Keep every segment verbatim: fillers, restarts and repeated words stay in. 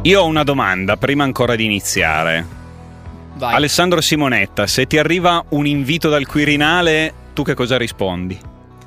Io ho una domanda prima ancora di iniziare. Vai. Alessandro Simonetta, se ti arriva un invito dal Quirinale, tu che cosa rispondi?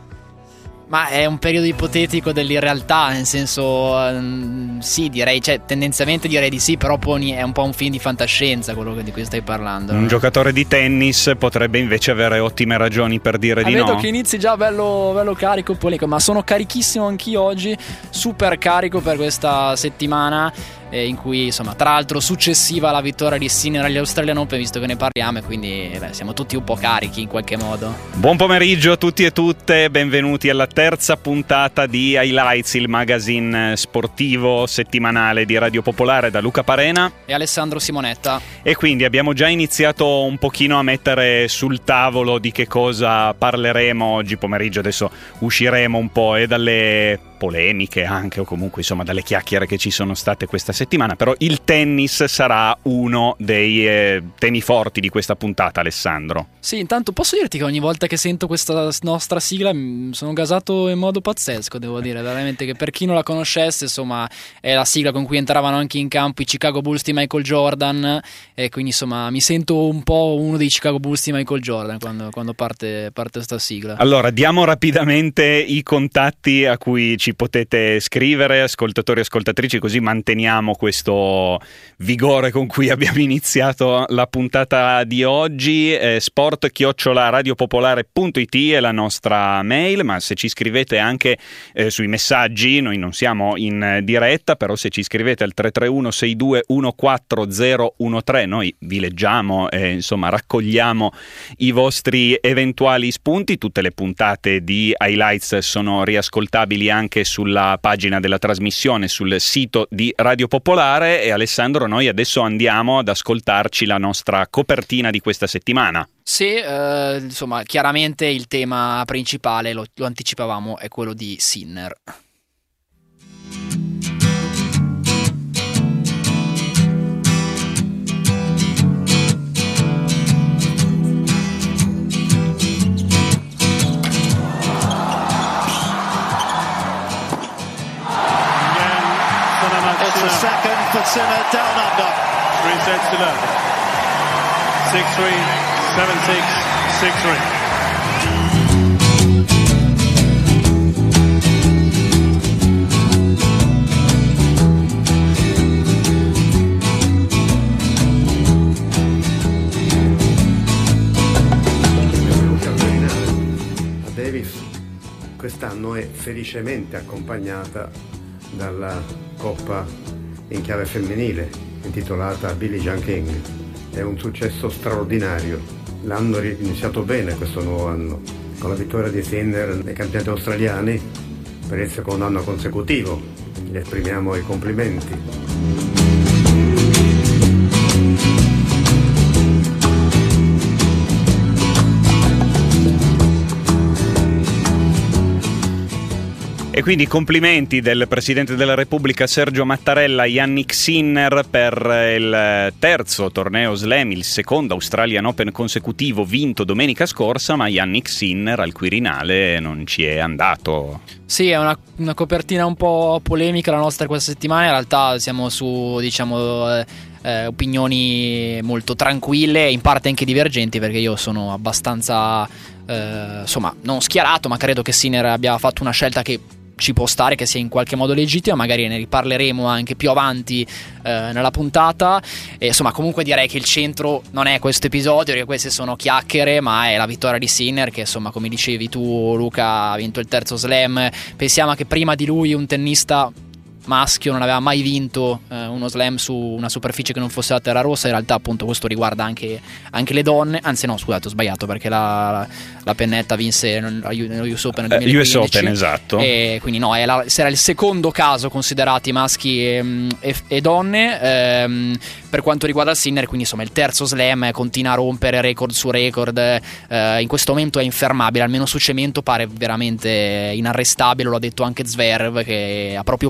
Ma è un periodo ipotetico dell'irrealtà, nel senso, um, sì, direi, cioè tendenzialmente direi di sì, però poi è un po' un film di fantascienza quello di cui stai parlando. Un giocatore di tennis potrebbe invece avere ottime ragioni per dire ah, di vedo no. Vedo che inizi già bello, bello carico, polemico, ma sono carichissimo anch'io oggi, super carico per questa settimana, eh, in cui, insomma, tra l'altro successiva alla vittoria di Sinner agli Australian Open, visto che ne parliamo, e quindi beh, siamo tutti un po' carichi in qualche modo. Buon pomeriggio a tutti e tutte, benvenuti alla terza puntata di Highlights, il magazine sportivo settimanale di Radio Popolare, da Luca Parena e Alessandro Simonetta. E quindi abbiamo già iniziato un pochino a mettere sul tavolo di che cosa parleremo oggi pomeriggio. Adesso usciremo un po' e dalle polemiche anche, o comunque insomma dalle chiacchiere che ci sono state questa settimana, però il tennis sarà uno dei eh, temi forti di questa puntata, Alessandro. Sì, intanto posso dirti che ogni volta che sento questa nostra sigla sono gasato in modo pazzesco, devo dire, veramente, che per chi non la conoscesse, insomma, è la sigla con cui entravano anche in campo i Chicago Bulls di Michael Jordan, e quindi insomma mi sento un po' uno dei Chicago Bulls di Michael Jordan quando, quando parte, parte sta sigla. Allora, diamo rapidamente i contatti a cui ci potete scrivere, ascoltatori e ascoltatrici, così manteniamo questo vigore con cui abbiamo iniziato la puntata di oggi. eh, sport chiocciola radiopopolare punto it è la nostra mail, ma se ci scrivete anche eh, sui messaggi, noi non siamo in diretta, però se ci scrivete al tre tre uno sei due uno quattro zero uno tre noi vi leggiamo e insomma raccogliamo i vostri eventuali spunti. Tutte le puntate di Highlights sono riascoltabili anche sulla pagina della trasmissione sul sito di Radio Popolare. E Alessandro, noi adesso andiamo ad ascoltarci la nostra copertina di questa settimana. Sì, eh, insomma, chiaramente il tema principale, lo, lo anticipavamo, è quello di Sinner. It's the second for Sinner, down under. Three sets to love. six three, seven six, six three. A Davis quest'anno è felicemente accompagnata dalla Coppa in chiave femminile intitolata Billie Jean King. È un successo straordinario. L'anno è iniziato bene, questo nuovo anno, con la vittoria di Sinner nei campionati australiani per il secondo anno consecutivo. Gli esprimiamo i complimenti. E quindi complimenti del Presidente della Repubblica Sergio Mattarella a Jannik Sinner per il terzo torneo slam, il secondo Australian Open consecutivo vinto domenica scorsa, ma Jannik Sinner al Quirinale non ci è andato. Sì, è una, una copertina un po' polemica la nostra questa settimana, in realtà siamo su, diciamo... Eh, Eh, opinioni molto tranquille, in parte anche divergenti, perché io sono abbastanza eh, insomma non schierato, ma credo che Sinner abbia fatto una scelta che ci può stare, che sia in qualche modo legittima, magari ne riparleremo anche più avanti eh, nella puntata. E insomma, comunque direi che il centro non è questo episodio, perché queste sono chiacchiere, ma è la vittoria di Sinner, che insomma, come dicevi tu Luca, ha vinto il terzo slam. Pensiamo che prima di lui un tennista maschio non aveva mai vinto eh, uno slam su una superficie che non fosse la terra rossa. In realtà appunto questo riguarda anche, anche le donne, anzi no scusate ho sbagliato, perché la, la Pennetta vinse nello U S Open nel duemilaquindici, uh, U S Open, esatto, e quindi no, è la, sarà il secondo caso considerati maschi e, e, e donne ehm, per quanto riguarda Sinner. Quindi insomma il terzo slam, continua a rompere record su record, eh, in questo momento è infermabile, almeno su cemento pare veramente inarrestabile. Lo ha detto anche Zverev, che ha proprio parlato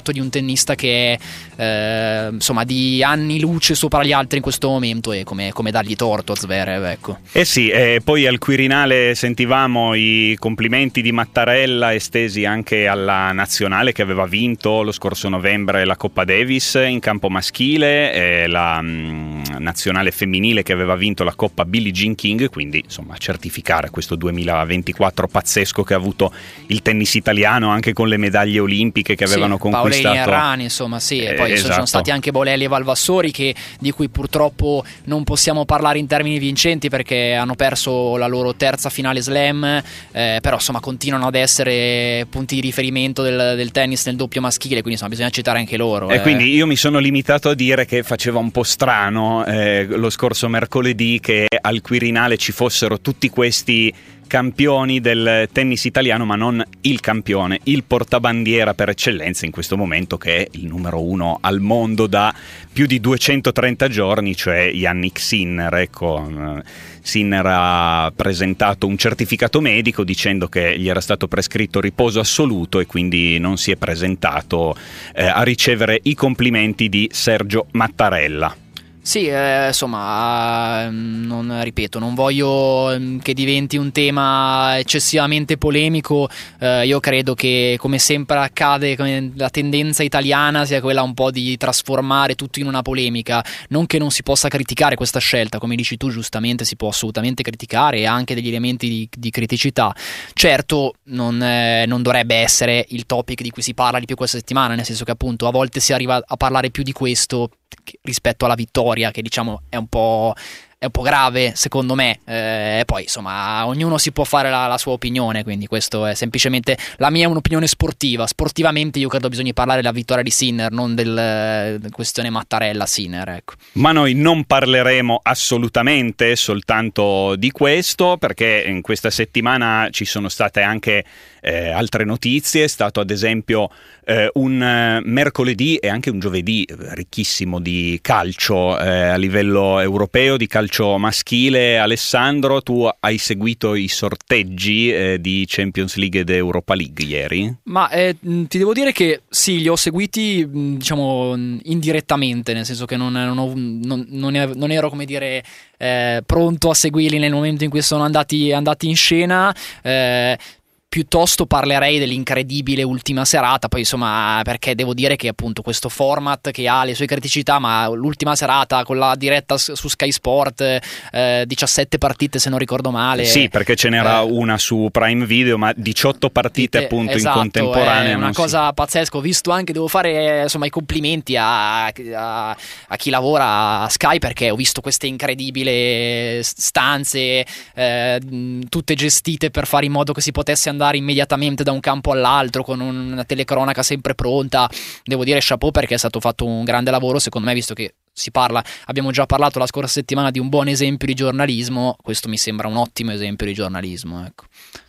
ritratto di un tennista che è eh, insomma di anni luce sopra gli altri in questo momento, e come, come dargli torto a Zverev, ecco. Eh sì, e poi al Quirinale sentivamo i complimenti di Mattarella estesi anche alla nazionale che aveva vinto lo scorso novembre la Coppa Davis in campo maschile, e la mh, nazionale femminile che aveva vinto la Coppa Billie Jean King, quindi insomma certificare questo duemilaventiquattro pazzesco che ha avuto il tennis italiano, anche con le medaglie olimpiche che avevano sì, conquistato. Paolini e Errani, insomma, sì, e poi eh, ci esatto. sono stati anche Bolelli e Valvassori, che, di cui purtroppo non possiamo parlare in termini vincenti perché hanno perso la loro terza finale slam, eh, però insomma continuano ad essere punti di riferimento del, del tennis nel doppio maschile, quindi insomma bisogna citare anche loro. E eh. quindi io mi sono limitato a dire che faceva un po' strano eh, lo scorso mercoledì che al Quirinale ci fossero tutti questi campioni del tennis italiano, ma non il campione, il portabandiera per eccellenza in questo momento, che è il numero uno al mondo da più di duecentotrenta giorni, cioè Jannik Sinner. Ecco, Sinner ha presentato un certificato medico dicendo che gli era stato prescritto riposo assoluto e quindi non si è presentato eh, a ricevere i complimenti di Sergio Mattarella. Sì, eh, insomma, non, ripeto, non voglio che diventi un tema eccessivamente polemico. Eh, io credo che, come sempre accade, come la tendenza italiana sia quella un po' di trasformare tutto in una polemica. Non che non si possa criticare questa scelta, come dici tu giustamente, si può assolutamente criticare, e ha anche degli elementi di, di criticità. Certo, non, eh, non dovrebbe essere il topic di cui si parla di più questa settimana, nel senso che appunto a volte si arriva a parlare più di questo rispetto alla vittoria, che diciamo è un po', è un po' grave secondo me, e eh, poi insomma ognuno si può fare la, la sua opinione, quindi questo è semplicemente la mia, un'opinione sportiva. Sportivamente io credo bisogna parlare della vittoria di Sinner, non del, del questione Mattarella-Sinner, ecco. Ma noi non parleremo assolutamente soltanto di questo, perché in questa settimana ci sono state anche eh, altre notizie. È stato ad esempio eh, un eh, mercoledì e anche un giovedì ricchissimo di calcio eh, a livello europeo, di calcio maschile. Alessandro, tu hai seguito i sorteggi eh, di Champions League ed Europa League ieri? Ma eh, ti devo dire che sì, li ho seguiti diciamo indirettamente, nel senso che non, non, ho, non, non ero, come dire, eh, pronto a seguirli nel momento in cui sono andati, andati in scena. eh, Piuttosto parlerei dell'incredibile ultima serata, poi insomma, perché devo dire che appunto questo format che ha le sue criticità, ma l'ultima serata con la diretta su Sky Sport, eh, diciassette partite se non ricordo male. Sì, perché ce n'era eh, una su Prime Video, ma diciotto partite appunto esatto, in contemporanea. È una cosa si... pazzesca. Ho visto anche, devo fare insomma i complimenti a, a, a chi lavora a Sky, perché ho visto queste incredibili stanze, eh, tutte gestite per fare in modo che si potesse andare andare immediatamente da un campo all'altro con una telecronaca sempre pronta. Devo dire chapeau, perché è stato fatto un grande lavoro secondo me, visto che si parla, abbiamo già parlato la scorsa settimana di un buon esempio di giornalismo. Questo mi sembra un ottimo esempio di giornalismo, ecco.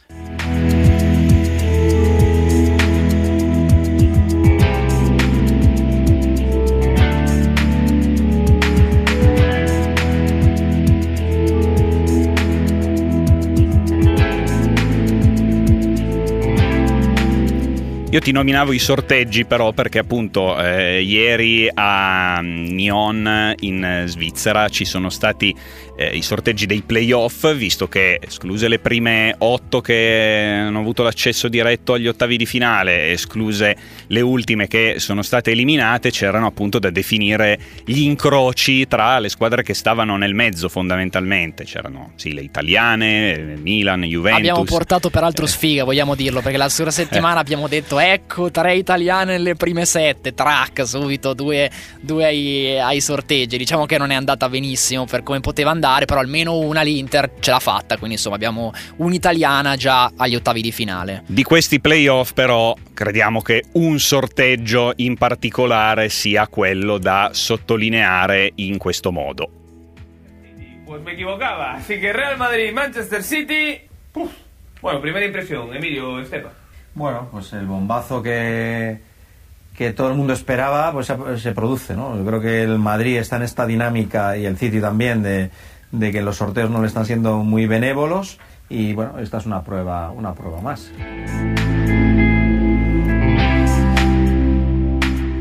Io ti nominavo i sorteggi però perché appunto eh, ieri a Nyon in Svizzera ci sono stati eh, i sorteggi dei playoff, visto che escluse le prime otto che hanno avuto l'accesso diretto agli ottavi di finale, escluse le ultime che sono state eliminate, c'erano appunto da definire gli incroci tra le squadre che stavano nel mezzo fondamentalmente. C'erano sì le italiane, Milan, Juventus. Abbiamo portato peraltro sfiga, vogliamo dirlo, perché la scorsa settimana abbiamo detto ecco tre italiane nelle prime sette, track subito due, due ai, ai sorteggi. Diciamo che non è andata benissimo per come poteva andare, però almeno una l'Inter ce l'ha fatta, quindi insomma abbiamo un'italiana già agli ottavi di finale. Di questi playoff però crediamo che un sorteggio in particolare sia quello da sottolineare in questo modo. Pues me equivocaba, así que Real Madrid, Manchester City. Uf. Bueno, primera impresión, Emilio, Estepa. Bueno, pues el bombazo que, que todo el mundo esperaba pues se, se produce, ¿no? Yo creo que el Madrid está en esta dinámica y el City también de, de que los sorteos no le están siendo muy benévolos y bueno, esta es una prueba, una prueba más.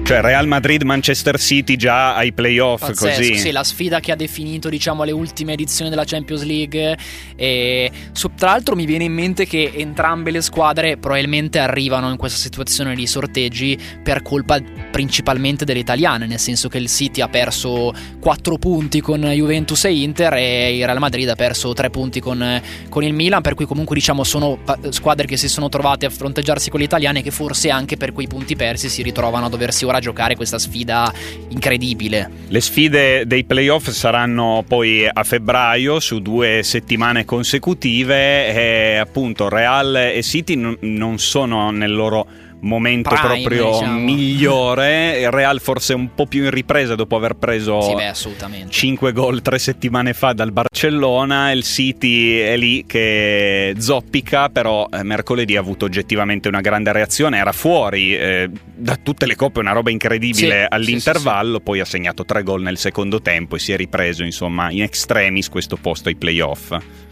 Cioè Real Madrid-Manchester City già ai playoff. Pazzesco, così. sì, la sfida che ha definito, diciamo, le ultime edizioni della Champions League. E su, tra l'altro mi viene in mente che entrambe le squadre probabilmente arrivano in questa situazione di sorteggi per colpa principalmente delle italiane, nel senso che il City ha perso quattro punti con Juventus e Inter e il Real Madrid ha perso tre punti con, con il Milan, per cui comunque diciamo sono squadre che si sono trovate a fronteggiarsi con le italiane, che forse anche per quei punti persi si ritrovano a doversi ora giocare questa sfida incredibile. Le sfide dei playoff saranno poi a febbraio su due settimane consecutive e appunto Real e City n- non sono nel loro momento Prime, proprio diciamo. migliore. Il Real forse un po' più in ripresa dopo aver preso Sì, beh, assolutamente. cinque gol tre settimane fa dal Barcellona. Il City è lì che zoppica, però eh, mercoledì ha avuto oggettivamente una grande reazione, era fuori eh, da tutte le coppe, una roba incredibile Sì, all'intervallo, sì, sì, poi ha segnato tre gol nel secondo tempo e si è ripreso insomma in extremis questo posto ai playoff.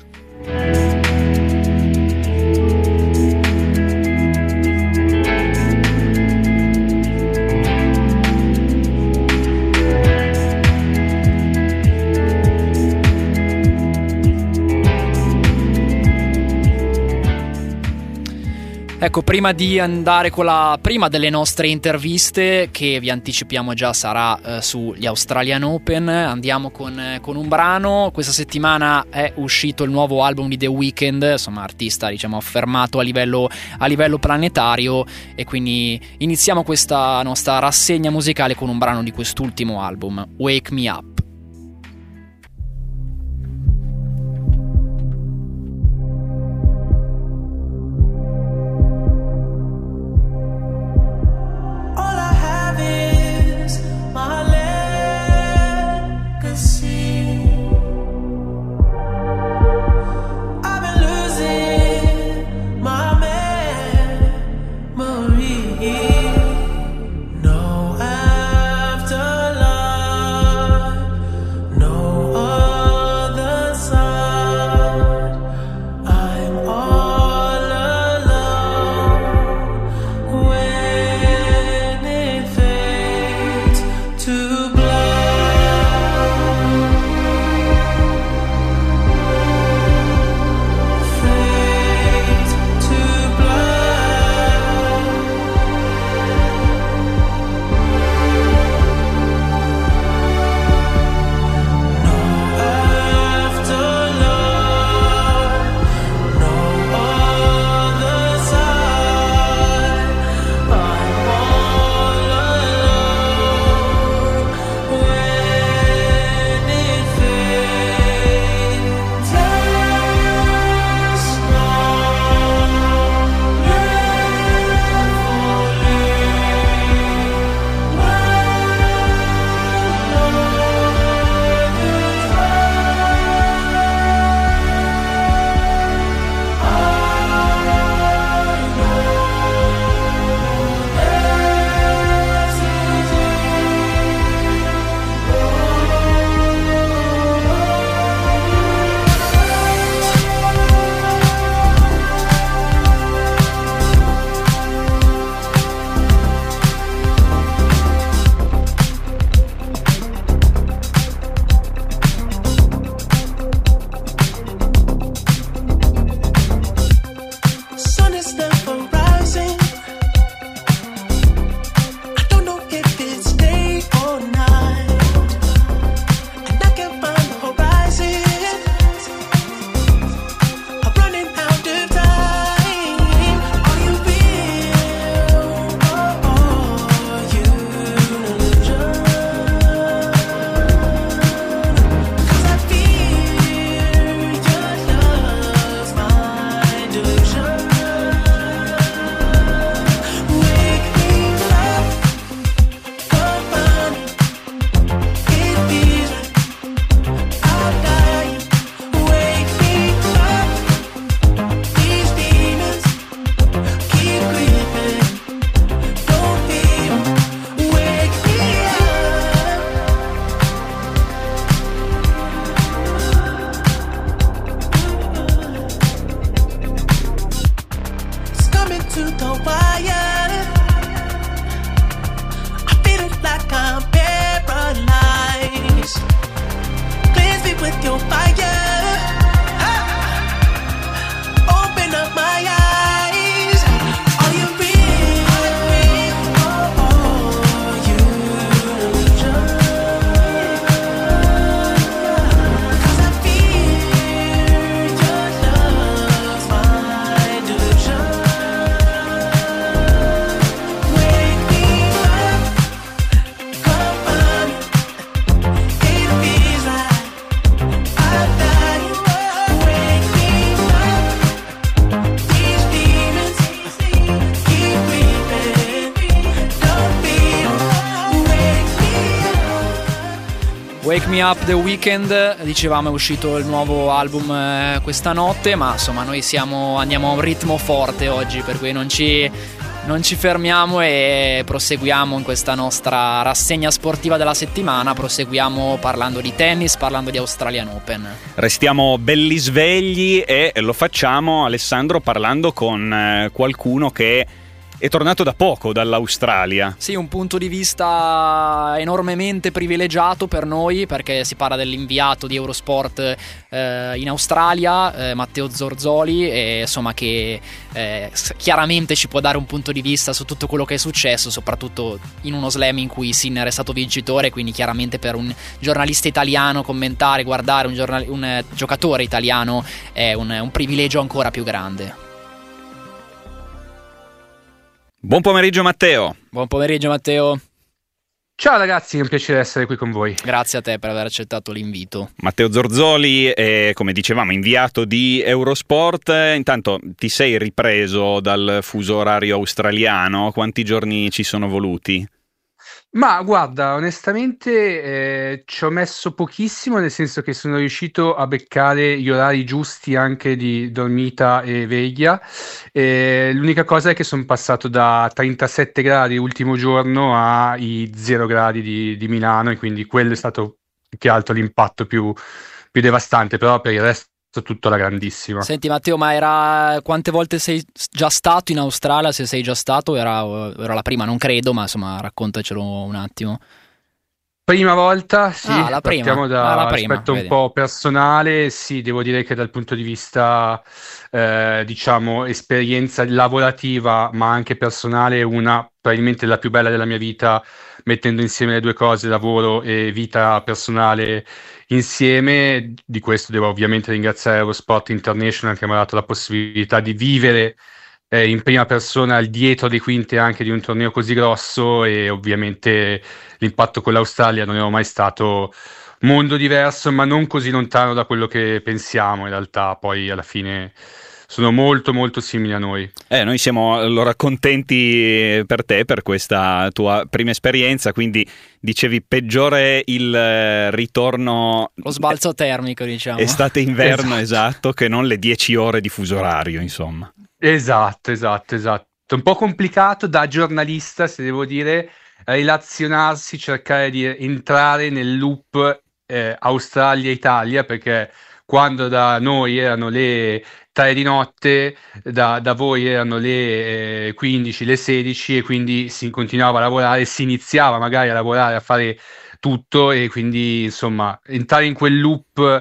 Ecco, prima di andare con la prima delle nostre interviste, che vi anticipiamo già sarà eh, sugli Australian Open, andiamo con, eh, con un brano. Questa settimana è uscito il nuovo album di The Weeknd, insomma artista diciamo affermato a livello, a livello planetario, e quindi iniziamo questa nostra rassegna musicale con un brano di quest'ultimo album, Wake Me Up. No afterlife. Wake Me Up The Weeknd, dicevamo è uscito il nuovo album eh, questa notte, ma insomma noi siamo, andiamo a un ritmo forte oggi, per cui non ci, non ci fermiamo e proseguiamo in questa nostra rassegna sportiva della settimana, proseguiamo parlando di tennis, parlando di Australian Open. Restiamo belli svegli e lo facciamo, Alessandro, parlando con eh, qualcuno che è tornato da poco dall'Australia. Sì, un punto di vista enormemente privilegiato per noi, perché si parla dell'inviato di Eurosport eh, in Australia, eh, Matteo Zorzoli, e insomma che eh, chiaramente ci può dare un punto di vista su tutto quello che è successo, soprattutto in uno slam in cui Sinner è stato vincitore, quindi chiaramente per un giornalista italiano commentare, guardare un, giornal- un eh, giocatore italiano è un, un privilegio ancora più grande. Buon pomeriggio Matteo. Buon pomeriggio Matteo. Ciao ragazzi, è un piacere essere qui con voi. Grazie a te per aver accettato l'invito. Matteo Zorzoli è, come dicevamo, inviato di Eurosport. Intanto ti sei ripreso dal fuso orario australiano? Quanti giorni ci sono voluti? Ma guarda, onestamente eh, ci ho messo pochissimo, nel senso che sono riuscito a beccare gli orari giusti anche di dormita e veglia. Eh, l'unica cosa è che sono passato da trentasette gradi l'ultimo giorno ai zero gradi di, di Milano, e quindi quello è stato più che altro l'impatto più, più devastante, però per il resto tutto alla grandissima. Senti Matteo, ma era quante volte sei già stato in Australia? Se sei già stato, era, era la prima, non credo, ma insomma raccontacelo un attimo. Prima volta, sì, ah, la prima. partiamo da ah, la un prima, aspetto un vedi. po' personale. Sì, devo dire che dal punto di vista eh, diciamo esperienza lavorativa ma anche personale, una probabilmente la più bella della mia vita, mettendo insieme le due cose, lavoro e vita personale insieme. Di questo devo ovviamente ringraziare Eurosport International, che mi ha dato la possibilità di vivere eh, in prima persona il dietro le quinte anche di un torneo così grosso, e ovviamente l'impatto con l'Australia non è mai stato mondo diverso, ma non così lontano da quello che pensiamo. In realtà poi alla fine sono molto molto simili a noi. Eh, noi siamo allora contenti per te, per questa tua prima esperienza. Quindi dicevi peggiore il eh, ritorno, Lo sbalzo termico, diciamo. estate-inverno, Esatto. esatto, che non le dieci ore di fuso orario, insomma. Esatto, esatto, esatto. Un po' complicato da giornalista, se devo dire, relazionarsi, cercare di entrare nel loop eh, Australia-Italia, perché quando da noi erano le tre di notte, da, da voi erano le eh, quindici, le sedici, e quindi si continuava a lavorare, si iniziava magari a lavorare, a fare tutto, e quindi insomma entrare in quel loop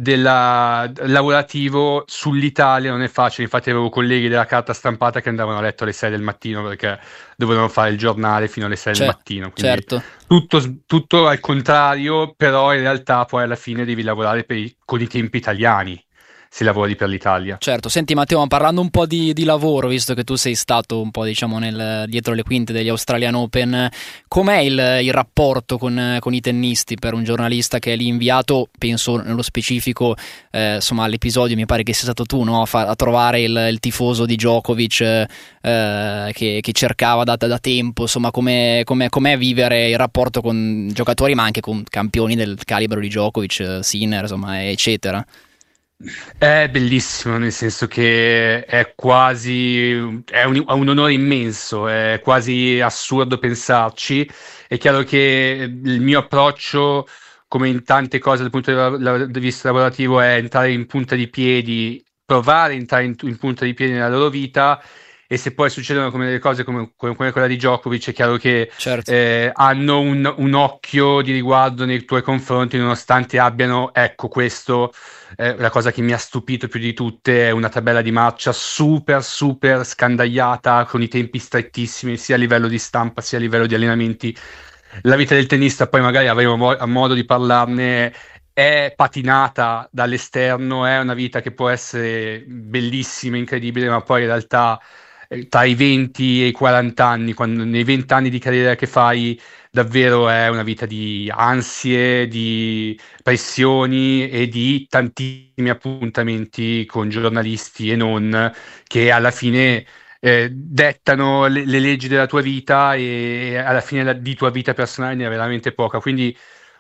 della, lavorativo sull'Italia non è facile. Infatti avevo colleghi della carta stampata che andavano a letto alle sei del mattino perché dovevano fare il giornale fino alle sei Cioè, del mattino, quindi certo. tutto, tutto al contrario, però in realtà poi alla fine devi lavorare per i- con i tempi italiani se lavori per l'Italia. Certo, senti Matteo, ma parlando un po' di, di lavoro, visto che tu sei stato un po' diciamo nel, dietro le quinte degli Australian Open, com'è il, il rapporto con, con i tennisti per un giornalista che è lì inviato, penso nello specifico eh, insomma all'episodio, mi pare che sia stato tu, no? a, fa, a trovare il, il tifoso di Djokovic eh, che, che cercava da, da tempo, insomma com'è, com'è, com'è vivere il rapporto con giocatori ma anche con campioni del calibro di Djokovic, Sinner, insomma eccetera. È bellissimo, nel senso che è quasi è un, è un onore immenso, è quasi assurdo pensarci. È chiaro che il mio approccio, come in tante cose dal punto di la- di vista lavorativo, è entrare in punta di piedi, provare a entrare in, in punta di piedi nella loro vita, e se poi succedono come delle cose come, come quella di Djokovic, è chiaro che Certo. eh, hanno un, un occhio di riguardo nei tuoi confronti, nonostante abbiano, ecco, questo eh, la cosa che mi ha stupito più di tutte è una tabella di marcia super super scandagliata, con i tempi strettissimi sia a livello di stampa sia a livello di allenamenti. La vita del tennista, poi magari avremo mo- modo di parlarne, è patinata dall'esterno, è una vita che può essere bellissima, incredibile, ma poi in realtà eh, tra i venti e i quaranta anni, quando, nei venti anni di carriera che fai, davvero è una vita di ansie, di pressioni e di tantissimi appuntamenti con giornalisti e non, che alla fine eh, dettano le, le leggi della tua vita, e alla fine la, di tua vita personale ne è veramente poca. Quindi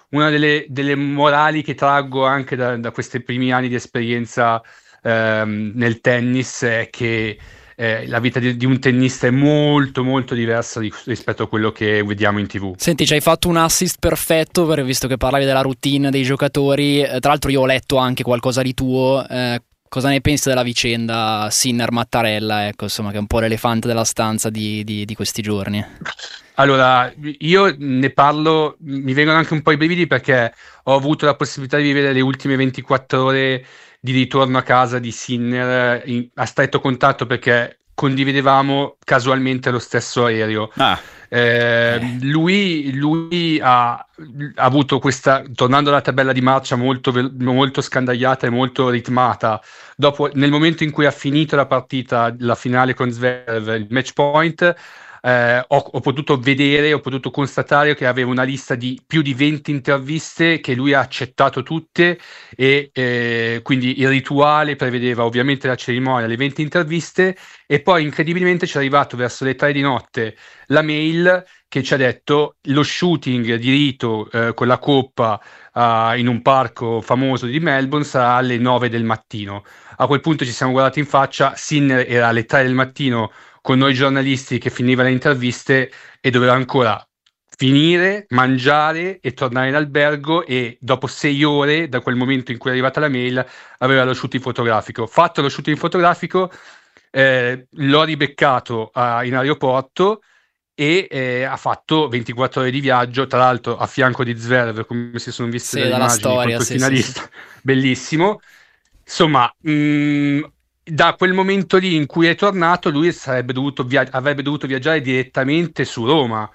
una delle, delle morali che traggo anche da, da questi primi anni di esperienza ehm, nel tennis è che eh, la vita di, di un tennista è molto molto diversa di, rispetto a quello che vediamo in tivù. Senti, ci hai fatto un assist perfetto, per, visto che parlavi della routine dei giocatori. Eh, tra l'altro io ho letto anche qualcosa di tuo. Eh, cosa ne pensi della vicenda Sinner-Mattarella, ecco, insomma, che è un po' l'elefante della stanza di, di, di questi giorni? Allora, io ne parlo, mi vengono anche un po' i brividi perché ho avuto la possibilità di vivere le ultime ventiquattro ore di ritorno a casa di Sinner in, a stretto contatto, perché condividevamo casualmente lo stesso aereo. Ah. Eh, lui lui ha, ha avuto questa, tornando alla tabella di marcia, molto, molto scandagliata e molto ritmata. Dopo, nel momento in cui ha finito la partita, la finale con Zverev, il match point, Eh, ho, ho potuto vedere, ho potuto constatare che aveva una lista di più di venti interviste che lui ha accettato tutte, e eh, quindi il rituale prevedeva ovviamente la cerimonia, le venti interviste, e poi incredibilmente ci è arrivato verso le tre di notte la mail che ci ha detto lo shooting di rito eh, con la coppa uh, in un parco famoso di Melbourne sarà alle nove del mattino. A quel punto ci siamo guardati in faccia, Sinner era alle tre del mattino con noi giornalisti che finiva le interviste e doveva ancora finire, mangiare e tornare in albergo, e dopo sei ore da quel momento in cui è arrivata la mail aveva lo shooting fotografico. Fatto lo shooting fotografico, eh, l'ho ribeccato a, in aeroporto e eh, ha fatto ventiquattro ore di viaggio, tra l'altro a fianco di Zverev, come si sono viste sì, le immagini storia, con sì, finalista, sì, sì. Bellissimo. Insomma, mh, da quel momento lì in cui è tornato, lui sarebbe dovuto via- avrebbe dovuto viaggiare direttamente su Roma.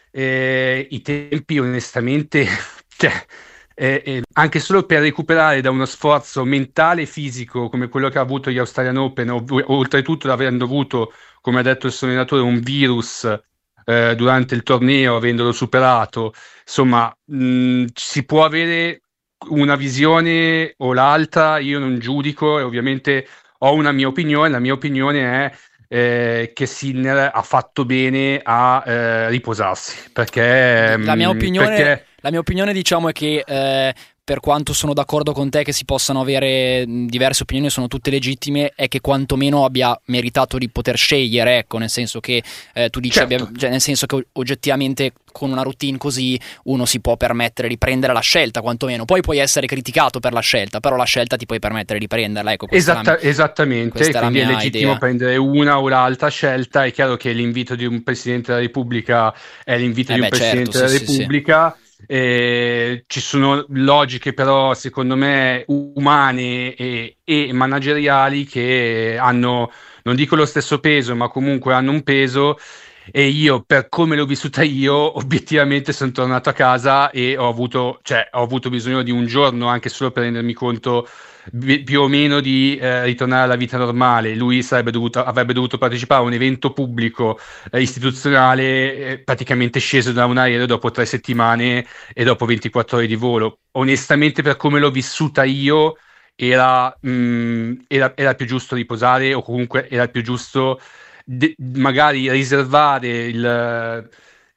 Eh, i tempi onestamente cioè, eh, eh, anche solo per recuperare da uno sforzo mentale e fisico come quello che ha avuto gli Australian Open, ov- oltretutto avendo avuto, come ha detto il suo allenatore, un virus eh, durante il torneo, avendolo superato, insomma, mh, si può avere una visione o l'altra, io non giudico, e ovviamente ho una mia opinione. La mia opinione è eh, che Sinner ha fatto bene a eh, riposarsi, perché la mia opinione, perché... la mia opinione diciamo è che eh, per quanto sono d'accordo con te che si possano avere diverse opinioni, sono tutte legittime, è che quantomeno abbia meritato di poter scegliere, ecco, nel senso che eh, tu dici, certo. abbia, cioè, nel senso che oggettivamente con una routine così uno si può permettere di prendere la scelta, quantomeno. Poi puoi essere criticato per la scelta, però la scelta ti puoi permettere di prenderla, ecco. Esatta, la, esattamente, quindi è legittimo idea. prendere una o l'altra scelta. È chiaro che l'invito di un Presidente della Repubblica è l'invito eh di beh, un Presidente certo, della sì, Repubblica. Sì, sì. Eh, ci sono logiche però secondo me umane e, e manageriali che hanno, non dico lo stesso peso, ma comunque hanno un peso, e io, per come l'ho vissuta io, obiettivamente sono tornato a casa e ho avuto, cioè, ho avuto bisogno di un giorno anche solo per rendermi conto bi- più o meno di eh, ritornare alla vita normale. Lui sarebbe dovuto, avrebbe dovuto partecipare a un evento pubblico eh, istituzionale, eh, praticamente sceso da un aereo dopo tre settimane e dopo ventiquattro ore di volo. Onestamente, per come l'ho vissuta io, era, mh, era, era più giusto riposare, o comunque era più giusto de- magari riservare il,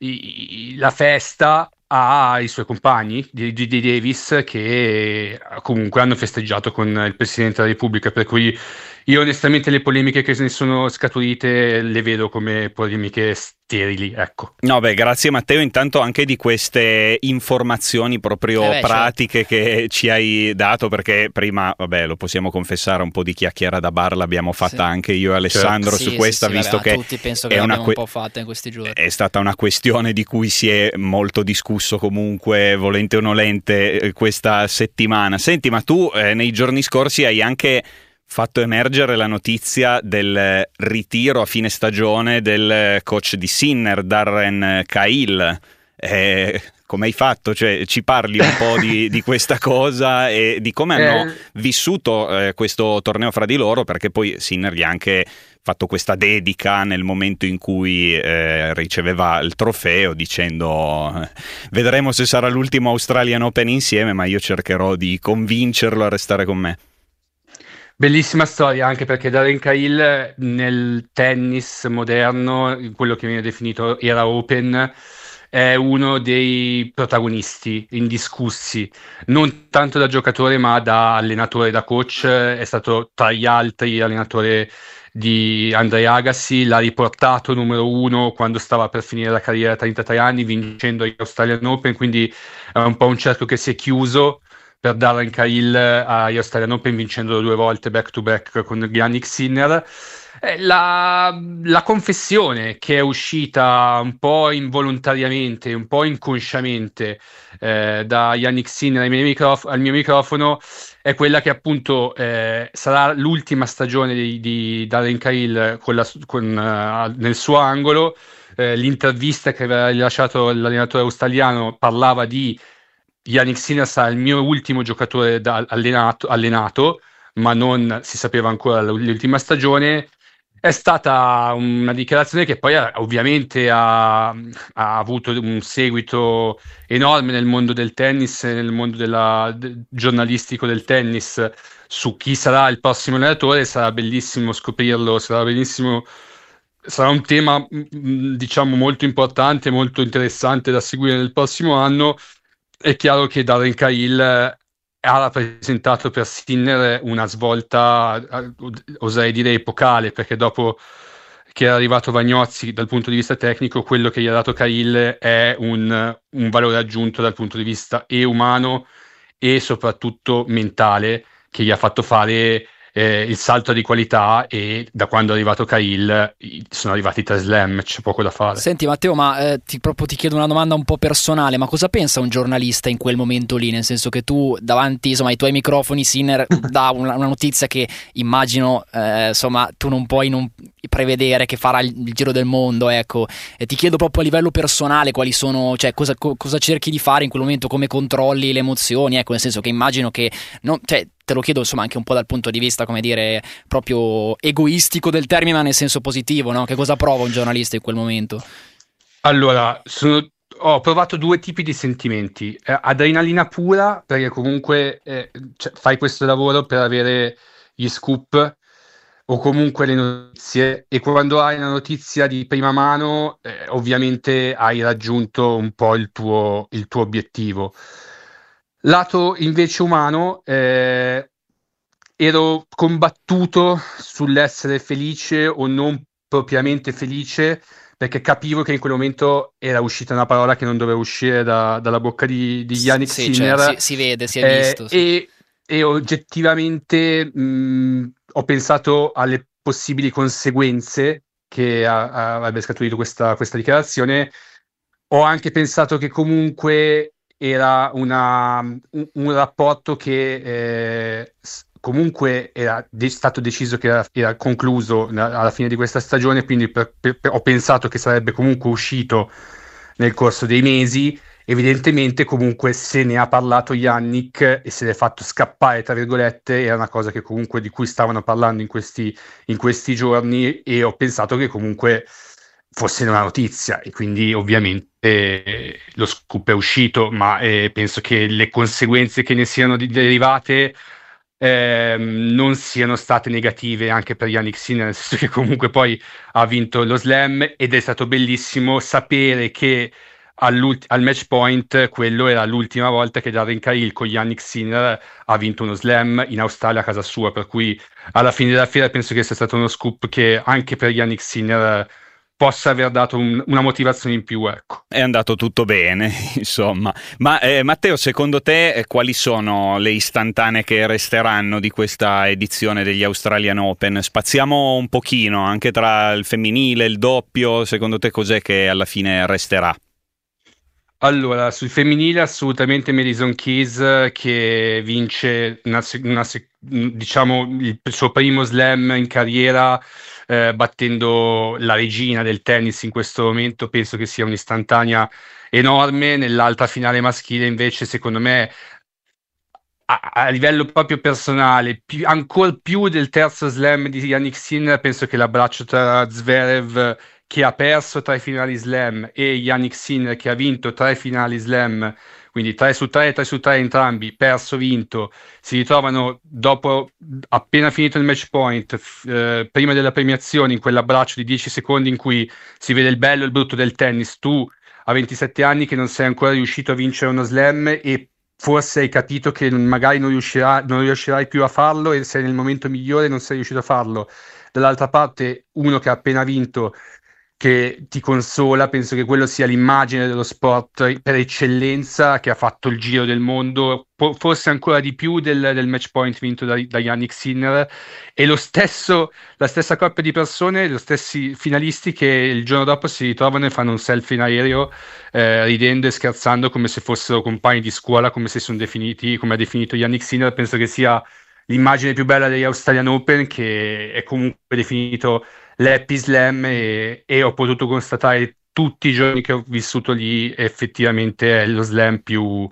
i, la festa ai suoi compagni di, di, di Davis, che comunque hanno festeggiato con il Presidente della Repubblica, per cui io onestamente le polemiche che ne sono scaturite le vedo come polemiche sterili, ecco. No, beh, grazie Matteo intanto anche di queste informazioni proprio eh beh, pratiche certo. che ci hai dato, perché prima, vabbè, lo possiamo confessare, un po' di chiacchiera da bar l'abbiamo fatta sì. anche io e Alessandro certo. su sì, questa, sì, sì, visto vabbè, che tutti penso che è una que- un po' fatta in questi giorni. È stata una questione di cui si è molto discusso comunque, volente o nolente, questa settimana. Senti, ma tu eh, nei giorni scorsi hai anche fatto emergere la notizia del ritiro a fine stagione del coach di Sinner, Darren Cahill. Eh, come hai fatto? Cioè, ci parli un po' di, di questa cosa e di come hanno eh. vissuto eh, questo torneo fra di loro, perché poi Sinner gli ha anche fatto questa dedica nel momento in cui eh, riceveva il trofeo, dicendo vedremo se sarà l'ultimo Australian Open insieme, ma io cercherò di convincerlo a restare con me. Bellissima storia, anche perché Darren Cahill nel tennis moderno, quello che viene definito era Open, è uno dei protagonisti indiscussi, non tanto da giocatore ma da allenatore, da coach. È stato tra gli altri allenatore di Andre Agassi, l'ha riportato numero uno quando stava per finire la carriera a trentatré anni, vincendo gli Australian Open, quindi è un po' un cerchio che si è chiuso per Darren Cahill agli Australian Open, vincendolo due volte back to back con Jannik Sinner. La, la confessione che è uscita un po' involontariamente, un po' inconsciamente eh, da Jannik Sinner al mio, microf- al mio microfono è quella che appunto eh, sarà l'ultima stagione di, di Darren Cahill con la, con, uh, nel suo angolo. Eh, l'intervista che aveva rilasciato l'allenatore australiano parlava di Jannik Sinner sarà il mio ultimo giocatore da allenato, allenato, ma non si sapeva ancora l'ultima stagione. È stata una dichiarazione che poi ha, ovviamente ha, ha avuto un seguito enorme nel mondo del tennis, nel mondo della, de, giornalistico del tennis, su chi sarà il prossimo allenatore. Sarà bellissimo scoprirlo, sarà bellissimo, sarà un tema diciamo molto importante, molto interessante da seguire nel prossimo anno. È chiaro che Darren Cahill ha rappresentato per Sinner una svolta, oserei dire epocale, perché dopo che è arrivato Vagnozzi dal punto di vista tecnico, quello che gli ha dato Cahill è un, un valore aggiunto dal punto di vista e umano e soprattutto mentale, che gli ha fatto fare eh, il salto di qualità, e da quando è arrivato Cahill sono arrivati tre slam, c'è poco da fare. Senti Matteo, ma eh, ti, proprio ti chiedo una domanda un po' personale, ma cosa pensa un giornalista in quel momento lì? Nel senso che tu davanti insomma ai tuoi microfoni Sinner dà una, una notizia che immagino eh, insomma tu non puoi non prevedere che farà il, il giro del mondo, ecco, e ti chiedo proprio a livello personale quali sono, cioè cosa, co, cosa cerchi di fare in quel momento, come controlli le emozioni, ecco, nel senso che immagino che non, cioè, te lo chiedo insomma anche un po' dal punto di vista, come dire, proprio egoistico del termine, ma nel senso positivo, no? Che cosa prova un giornalista in quel momento? Allora, sono, ho provato due tipi di sentimenti. Eh, adrenalina pura, perché comunque eh, cioè, fai questo lavoro per avere gli scoop o comunque le notizie, e quando hai una notizia di prima mano eh, ovviamente hai raggiunto un po' il tuo, il tuo obiettivo. Lato invece umano, eh, ero combattuto sull'essere felice o non propriamente felice, perché capivo che in quel momento era uscita una parola che non doveva uscire da, dalla bocca di, di Jannik sì, Sinner. cioè, si, si vede, si è visto. Eh, sì. e, e oggettivamente mh, ho pensato alle possibili conseguenze che a, a, avrebbe scaturito questa, questa dichiarazione. Ho anche pensato che comunque era una, un, un rapporto che eh, comunque era de- stato deciso che era, era concluso na- alla fine di questa stagione, quindi per, per, per, ho pensato che sarebbe comunque uscito nel corso dei mesi. Evidentemente comunque se ne ha parlato Jannik e se l'è fatto scappare, tra virgolette, era una cosa che comunque di cui stavano parlando in questi, in questi giorni, e ho pensato che comunque fosse una notizia, e quindi ovviamente eh, lo scoop è uscito, ma eh, penso che le conseguenze che ne siano di- derivate eh, non siano state negative anche per Jannik Sinner, nel senso che comunque poi ha vinto lo slam, ed è stato bellissimo sapere che al match point quello era l'ultima volta che Darren Cahill con Jannik Sinner ha vinto uno slam in Australia a casa sua, per cui alla fine della fiera penso che sia stato uno scoop che anche per Jannik Sinner possa aver dato un, una motivazione in più, ecco. È andato tutto bene, insomma. Ma eh, Matteo, secondo te eh, quali sono le istantanee che resteranno di questa edizione degli Australian Open? Spaziamo un pochino anche tra il femminile e il doppio, secondo te cos'è che alla fine resterà? Allora, sul femminile assolutamente Madison Keys, che vince una, una, diciamo il suo primo slam in carriera, eh, battendo la regina del tennis in questo momento. Penso che sia un'istantanea enorme. Nell'altra finale maschile invece, secondo me, a, a livello proprio personale, più, ancora più del terzo slam di Jannik Sinner, penso che l'abbraccio tra Zverev, che ha perso tre finali slam, e Jannik Sinner, che ha vinto tre finali slam, quindi tre su tre, tre su tre entrambi, perso, vinto, si ritrovano dopo appena finito il match point, f- eh, prima della premiazione, in quell'abbraccio di dieci secondi in cui si vede il bello e il brutto del tennis. Tu a ventisette anni che non sei ancora riuscito a vincere uno slam e forse hai capito che magari non, riuscirà, non riuscirai più a farlo e sei nel momento migliore e non sei riuscito a farlo. Dall'altra parte uno che ha appena vinto, che ti consola, penso che quello sia l'immagine dello sport per eccellenza, che ha fatto il giro del mondo, po- forse ancora di più del, del match point vinto da, da Jannik Sinner, e lo stesso, la stessa coppia di persone, gli stessi finalisti che il giorno dopo si ritrovano e fanno un selfie in aereo eh, ridendo e scherzando come se fossero compagni di scuola, come se sono definiti, come ha definito Jannik Sinner. Penso che sia l'immagine più bella degli Australian Open, che è comunque definito l'Happy Slam, e, e ho potuto constatare tutti i giorni che ho vissuto lì effettivamente è lo slam più,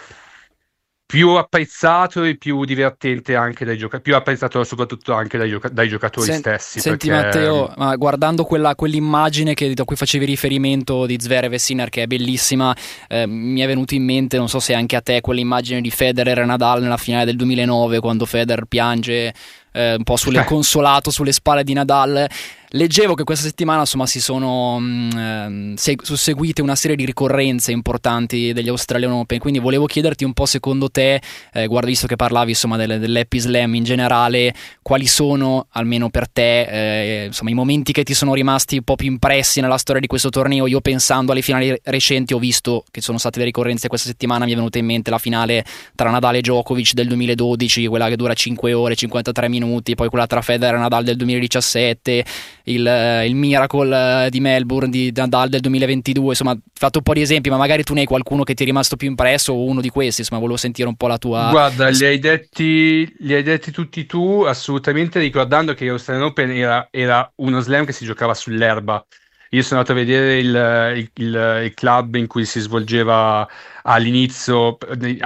più apprezzato e più divertente anche dai giocatori, più apprezzato soprattutto anche dai, gioca- dai giocatori Sen- stessi. Senti perché... Matteo, ma guardando quella, quell'immagine che, a cui facevi riferimento di Zverev e Sinner, che è bellissima, eh, mi è venuto in mente, non so se anche a te, quell'immagine di Federer e Nadal nella finale del duemilanove, quando Federer piange eh, un po' sulle, consolato sulle spalle di Nadal. Leggevo che questa settimana insomma si sono mh, seg- susseguite una serie di ricorrenze importanti degli Australian Open, quindi volevo chiederti un po', secondo te, eh, guarda, visto che parlavi insomma del, dell'Happy Slam in generale, quali sono, almeno per te, eh, insomma i momenti che ti sono rimasti un po' più impressi nella storia di questo torneo? Io, pensando alle finali recenti, ho visto che sono state le ricorrenze questa settimana, mi è venuta in mente la finale tra Nadal e Djokovic del duemiladodici, quella che dura cinque ore cinquantatré minuti, poi quella tra Federer e Nadal del duemiladiciassette, Il, il Miracle di Melbourne di Nadal del duemilaventidue. Insomma, ho fatto un po' di esempi, ma magari tu ne hai qualcuno che ti è rimasto più impresso, o uno di questi. Insomma, volevo sentire un po' la tua... Guarda, li hai detti, li hai detti tutti tu, assolutamente, ricordando che l'Australian Open era, era uno slam che si giocava sull'erba. Io sono andato a vedere il, il, il, il club in cui si svolgeva all'inizio,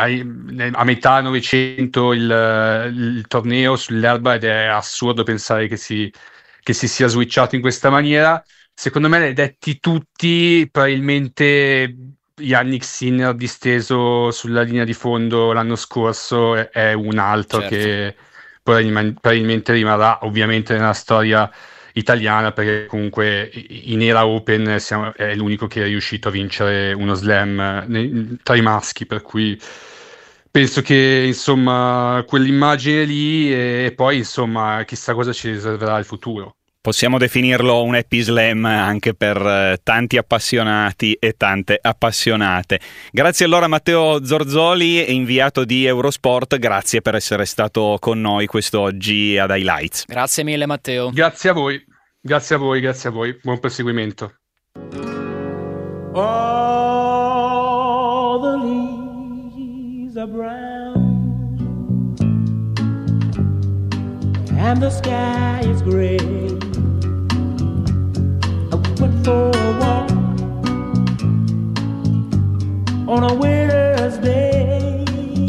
a metà Novecento, il, il torneo sull'erba, ed è assurdo pensare che si che si sia switchato in questa maniera. Secondo me, li hai detti tutti. Probabilmente Jannik Sinner disteso sulla linea di fondo l'anno scorso è, è un altro, certo, che probabilmente rimarrà ovviamente nella storia italiana, perché comunque in era Open siamo, è l'unico che è riuscito a vincere uno slam nei, tra i maschi, per cui penso che insomma quell'immagine lì, e, e poi insomma chissà cosa ci riserverà il futuro. Possiamo definirlo un happy slam anche per eh, tanti appassionati e tante appassionate. Grazie allora Matteo Zorzoli, inviato di Eurosport, grazie per essere stato con noi quest'oggi ad Highlights. Grazie mille Matteo. Grazie a voi, grazie a voi, grazie a voi, buon proseguimento. All the leaves are brown and the sky is gray. I went for a walk on a winter's day.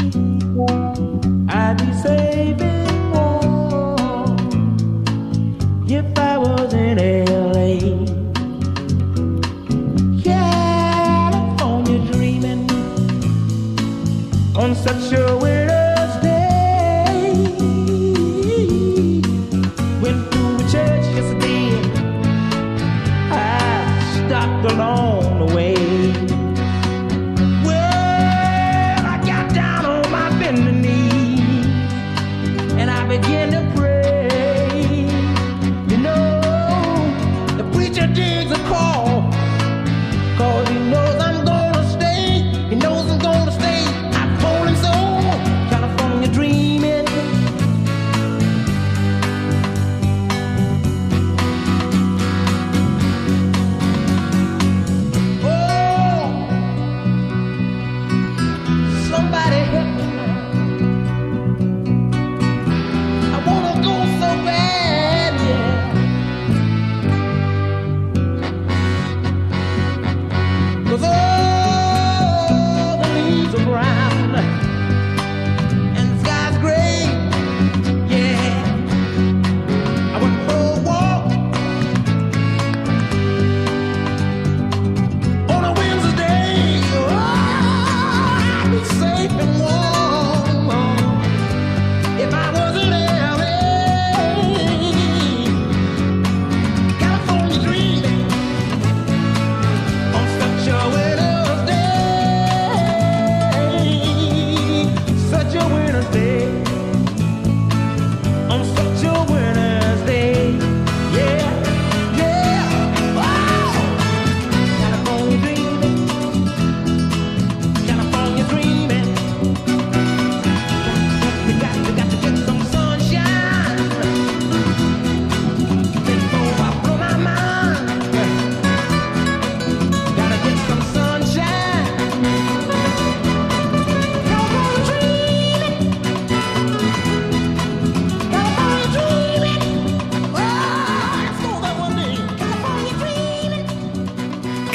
I'd be safe and warm if I was in L A. California dreaming on such a winter's day. Went to a church yesterday, I stopped along the way. Well, I got down on my bending knees and I began to pray. You know, the preacher digs a call, cause he knows I'm gonna stay. He knows I'm gonna stay. I told him so.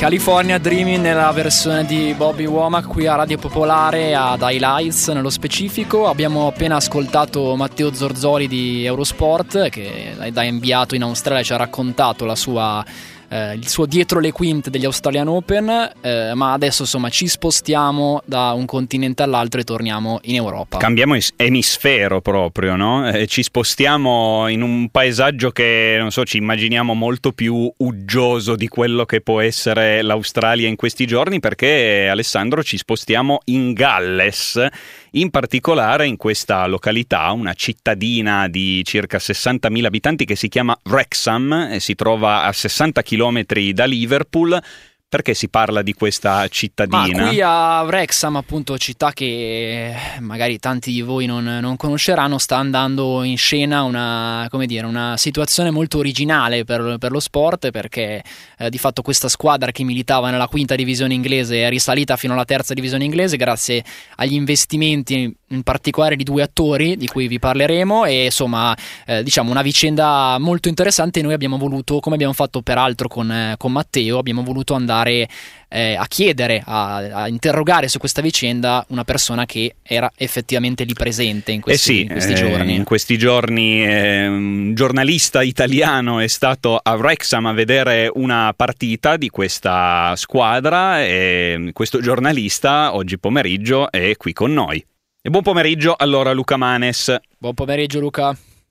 California Dreaming nella versione di Bobby Womack qui a Radio Popolare ad Highlights nello specifico. Abbiamo appena ascoltato Matteo Zorzoli di Eurosport che da inviato in Australia ci ha raccontato la sua Eh, il suo dietro le quinte degli Australian Open, eh, ma adesso insomma ci spostiamo da un continente all'altro e torniamo in Europa. Cambiamo es- emisfero proprio, no? Eh, ci spostiamo in un paesaggio che, non so, ci immaginiamo molto più uggioso di quello che può essere l'Australia in questi giorni, perché, Alessandro, ci spostiamo in Galles, in particolare in questa località, una cittadina di circa sessantamila abitanti che si chiama Wrexham e si trova a sessanta chilometri da Liverpool. Perché si parla di questa cittadina? Ma qui a Wrexham, appunto, città che magari tanti di voi non, non conosceranno, sta andando in scena una, come dire, una situazione molto originale per, per lo sport, perché eh, di fatto questa squadra che militava nella quinta divisione inglese è risalita fino alla terza divisione inglese grazie agli investimenti in particolare di due attori di cui vi parleremo, e insomma eh, diciamo una vicenda molto interessante. Noi abbiamo voluto, come abbiamo fatto peraltro con, eh, con Matteo, abbiamo voluto andare Eh, a chiedere, a, a interrogare su questa vicenda una persona che era effettivamente lì presente in questi, eh sì, in questi eh, giorni. In questi giorni eh, un giornalista italiano è stato a Wrexham a vedere una partita di questa squadra e questo giornalista oggi pomeriggio è qui con noi. E buon pomeriggio allora Luca Manes. Buon pomeriggio Luca.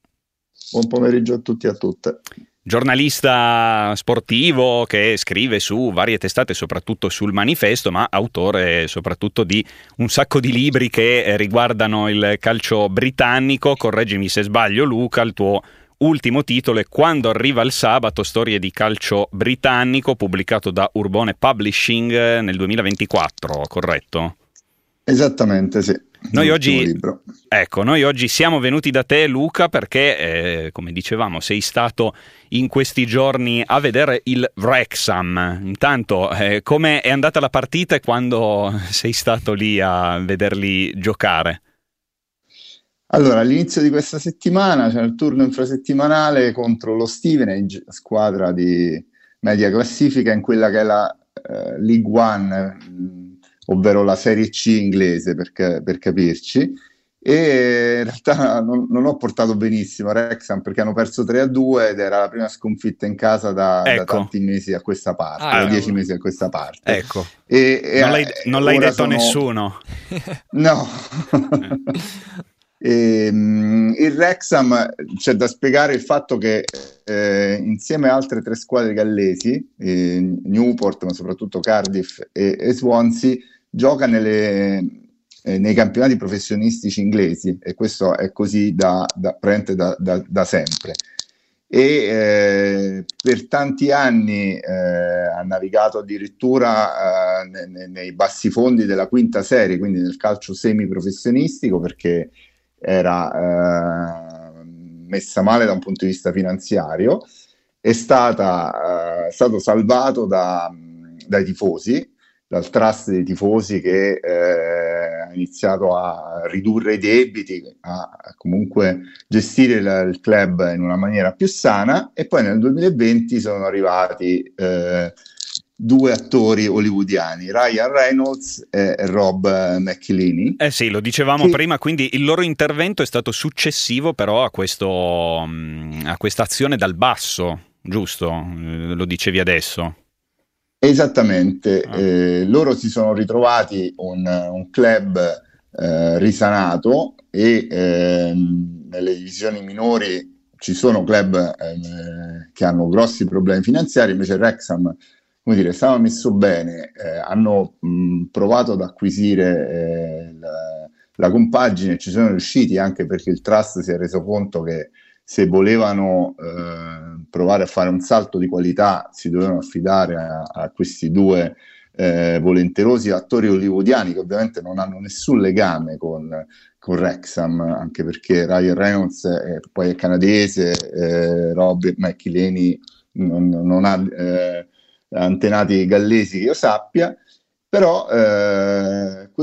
Buon pomeriggio a tutti e a tutte. Giornalista sportivo che scrive su varie testate, soprattutto sul Manifesto, ma autore soprattutto di un sacco di libri che riguardano il calcio britannico. Correggimi se sbaglio Luca, il tuo ultimo titolo è Quando arriva il sabato, storie di calcio britannico, pubblicato da Urbone Publishing nel duemilaventiquattro, corretto? Esattamente, sì. Noi oggi, ecco, noi oggi siamo venuti da te Luca perché, eh, come dicevamo, sei stato in questi giorni a vedere il Wrexham. Intanto, eh, come è andata la partita e quando sei stato lì a vederli giocare? Allora, all'inizio di questa settimana c'è il turno infrasettimanale contro lo Stevenage, squadra di media classifica in quella che è la eh, League One, ovvero la Serie C inglese, per, per capirci, e in realtà non, non ho portato benissimo a Wrexham perché hanno perso tre a due ed era la prima sconfitta in casa da, ecco. da tanti mesi a questa parte, ah, da dieci mesi a questa parte. Ecco. E, e non l'hai, non l'hai detto sono... a nessuno? No. E, um, il Wrexham, c'è da spiegare il fatto che eh, insieme a altre tre squadre gallesi, eh, Newport ma soprattutto Cardiff e, e Swansea, gioca nelle, eh, nei campionati professionistici inglesi, e questo è così da, da, da, da, da sempre, e eh, per tanti anni eh, ha navigato addirittura eh, nei, nei bassi fondi della quinta serie, quindi nel calcio semiprofessionistico, perché era eh, messa male da un punto di vista finanziario. È stata, eh, stato salvato da, dai tifosi, dal trust dei tifosi che eh, ha iniziato a ridurre i debiti, a, a comunque gestire il, il club in una maniera più sana, e poi nel duemilaventi sono arrivati eh, due attori hollywoodiani, Ryan Reynolds e Rob McElhenney. Eh sì, lo dicevamo che... prima, quindi il loro intervento è stato successivo però a questo a questa azione dal basso, giusto? Lo dicevi adesso. Esattamente, ah. eh, loro si sono ritrovati un, un club eh, risanato, e eh, nelle divisioni minori ci sono club eh, che hanno grossi problemi finanziari, invece Wrexham, come dire, stava messo bene, eh, hanno mh, provato ad acquisire eh, la, la compagine, ci sono riusciti anche perché il trust si è reso conto che se volevano eh, provare a fare un salto di qualità si dovevano affidare a, a questi due eh, volenterosi attori hollywoodiani che ovviamente non hanno nessun legame con, con Wrexham, anche perché Ryan Reynolds è, poi è canadese, eh, Rob McElhenney non, non ha eh, antenati gallesi che io sappia, però eh,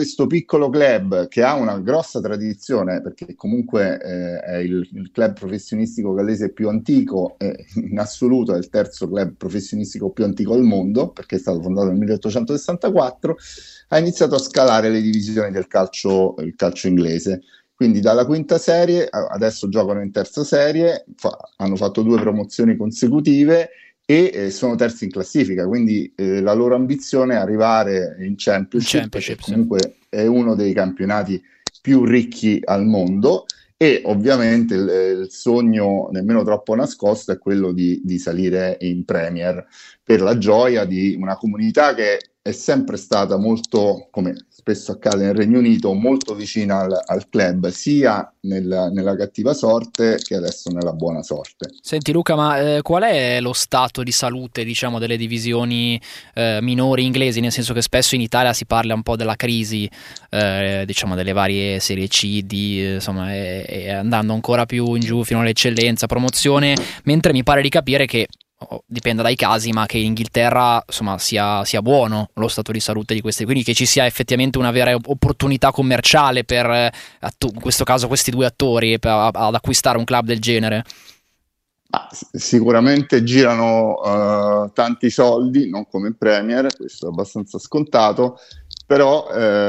questo piccolo club che ha una grossa tradizione, perché comunque eh, è il, il club professionistico gallese più antico, eh, in assoluto è il terzo club professionistico più antico al mondo, perché è stato fondato nel milleottocentosessantaquattro, ha iniziato a scalare le divisioni del calcio, il calcio inglese. Quindi dalla quinta serie, adesso giocano in terza serie, fa, hanno fatto due promozioni consecutive e eh, sono terzi in classifica, quindi eh, la loro ambizione è arrivare in Championship, Championship, che comunque sì, è uno dei campionati più ricchi al mondo, e ovviamente il, il sogno nemmeno troppo nascosto è quello di, di salire in Premier, per la gioia di una comunità che è sempre stata molto, come spesso accade nel Regno Unito, molto vicina al, al club, sia nel, nella cattiva sorte che adesso nella buona sorte. Senti Luca, ma eh, qual è lo stato di salute, diciamo, delle divisioni eh, minori inglesi? Nel senso che spesso in Italia si parla un po' della crisi, eh, diciamo, delle varie serie C, D, insomma, e, e andando ancora più in giù fino all'eccellenza, promozione, mentre mi pare di capire che dipende dai casi, ma che in Inghilterra insomma sia, sia buono lo stato di salute di questi, quindi che ci sia effettivamente una vera opportunità commerciale per attu- in questo caso questi due attori per, ad acquistare un club del genere. Ah, sicuramente girano uh, tanti soldi, non come in Premier, questo è abbastanza scontato, però